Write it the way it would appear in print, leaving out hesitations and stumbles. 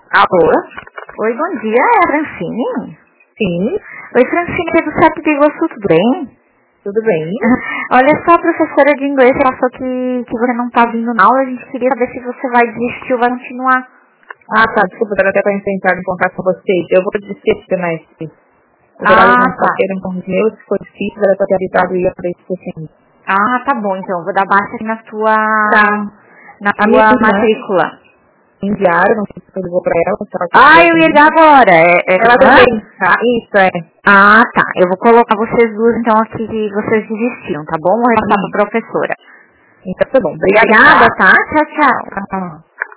Alô? Oi, bom dia, é a Francine? Sim. Oi, Francine, é do Sete de Iguaçu, tudo bem? Tudo bem? Olha só, a professora de inglês passou que você não tá vindo na aula, a gente queria saber se você vai desistir ou vai continuar. Ah, tá, desculpa, eu até para entrar em contato com vocês. Eu vou desistir esse semestre. Os horários não Tá. bateram com os meus, se for difícil, era para ter avisado e ia para esse assim. Tá bom, então, vou dar baixa aqui na tua A minha irmã matrícula. enviaram, não sei se eu vou para ela, se ela Eu ia ligar agora. ela também, tá? Isso, é. Tá. Eu vou colocar vocês duas, então, aqui que vocês desistiram, tá bom? Vou repassar pra professora. Então tá bom. Obrigada. Obrigada, tá? Tchau, tchau. Tá.